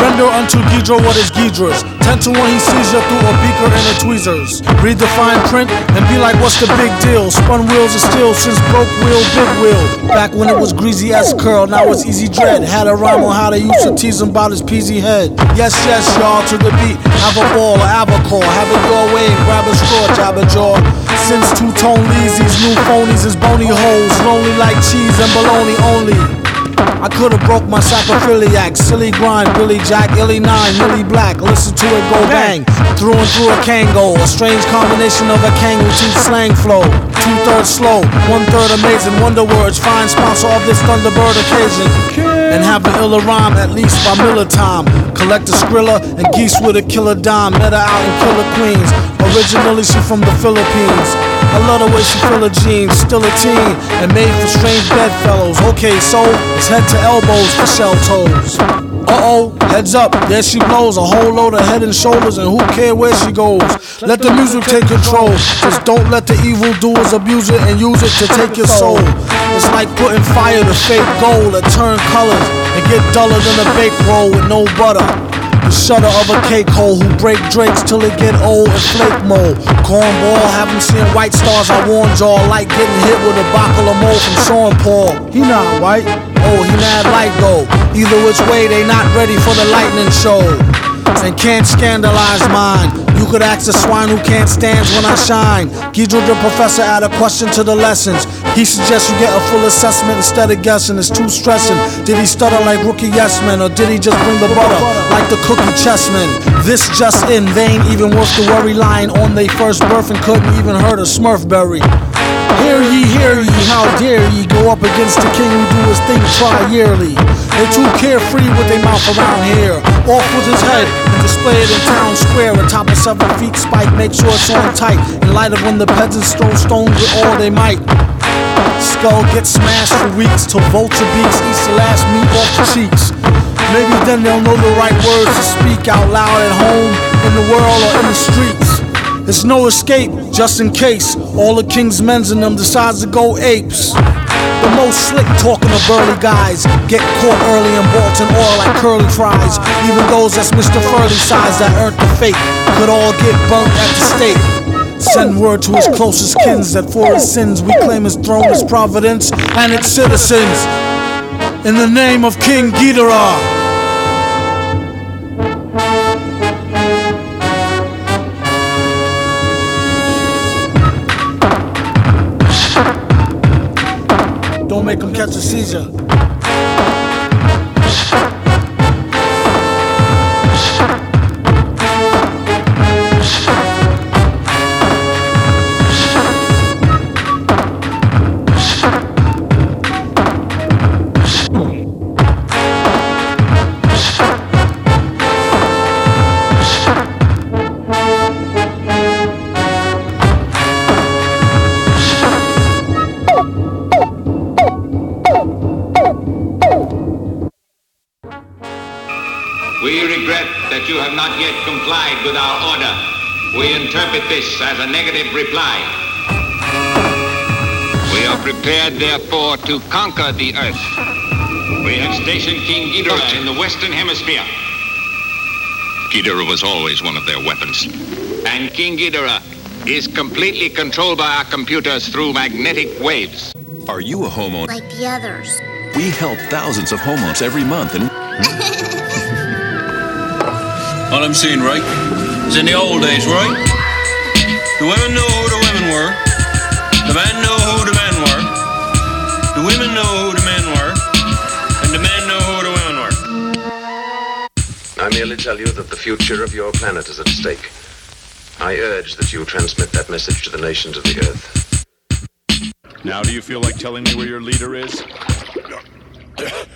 Render unto Ghidra what is Ghidra's. 10 to 1 he sees you through a beaker and a tweezers. Read the fine print and be like, what's the big deal? Spun wheels of steel since broke wheel, big wheel. Back when it was greasy as curl, now it's easy dread. Had a rhyme on how they used to tease him about his peasy head. Yes, yes, y'all, to the beat. Have a ball, or Abacore. Have it your way and grab a straw, jab a jaw. Since two-tone leads, these new phonies is bony holes. Lonely like cheese and bologna only. I could've broke my sacrophiliac. Silly grind, Billy Jack, Illy 9, Millie Black. Listen to it go bang. Through and through a Kango. A strange combination of a Kango teeth slang flow. 2/3 slow, 1/3 amazing. Wonder words, fine sponsor of this Thunderbird occasion. And have an iller rhyme at least by Miller time. Collect a Skrilla and geese with a killer dime. Met her out in Killer Queens. Originally she from the Philippines. I love the way she fill her jeans, still a teen, and made for strange bedfellows. Okay, so it's head to elbows for shell toes. Uh-oh, heads up, there she blows. A whole load of head and shoulders, and who care where she goes? Let the music take control. Just don't let the evildoers abuse it and use it to take your soul. It's like putting fire to fake gold that turn colors and get duller than a baked roll with no butter. The shutter of a cake hole who break drakes till it get old and flake mold. Cornball, haven't seen white stars, I warned y'all. Like getting hit with a bottle of mold from Sean Paul. He not white, oh he mad light though. Either which way they not ready for the lightning show. And can't scandalize mine. You could ask the swine who can't stand when I shine. Ghidra the professor add a question to the lessons. He suggests you get a full assessment instead of guessing. It's too stressing. Did he stutter like rookie yes men, or did he just bring the butter like the cookie chessmen? This just in, they ain't even worth the worry. Lying on they first birth and couldn't even hurt a Smurfberry. Hear ye, how dare ye go up against the king who do his thing tri-yearly. They too carefree with their mouth around here. Off with his head and display it in town square. Atop a 7 feet spike, make sure it's on tight. In light of when the peasants throw stones with all they might. Skull gets smashed for weeks till vulture beaks eats the last meat off the cheeks. Maybe then they'll know the right words to speak out loud at home, in the world, or in the streets. It's no escape, just in case all the king's men's in them decides to go apes. The most slick talking of burly guys get caught early in Bolton oil like curly fries. Even those that's Mr. Furley size that earned the fate could all get burnt at the stake. Send word to his closest kins that for his sins we claim his throne, his providence, and its citizens. In the name of King Ghidorah. Don't make him catch a seizure. We regret that you have not yet complied with our order. We interpret this as a negative reply. We are prepared, therefore, to conquer the Earth. We have stationed King Ghidorah in the Western Hemisphere. Ghidorah was always one of their weapons. And King Ghidorah is completely controlled by our computers through magnetic waves. Are you a homeowner? Like the others. We help thousands of homeowners every month and... All I'm saying, right, is in the old days, right? The women know who the women were. The men know who the men were. The women know who the men were. And the men know who the women were. I merely tell you that the future of your planet is at stake. I urge that you transmit that message to the nations of the Earth. Now do you feel like telling me where your leader is?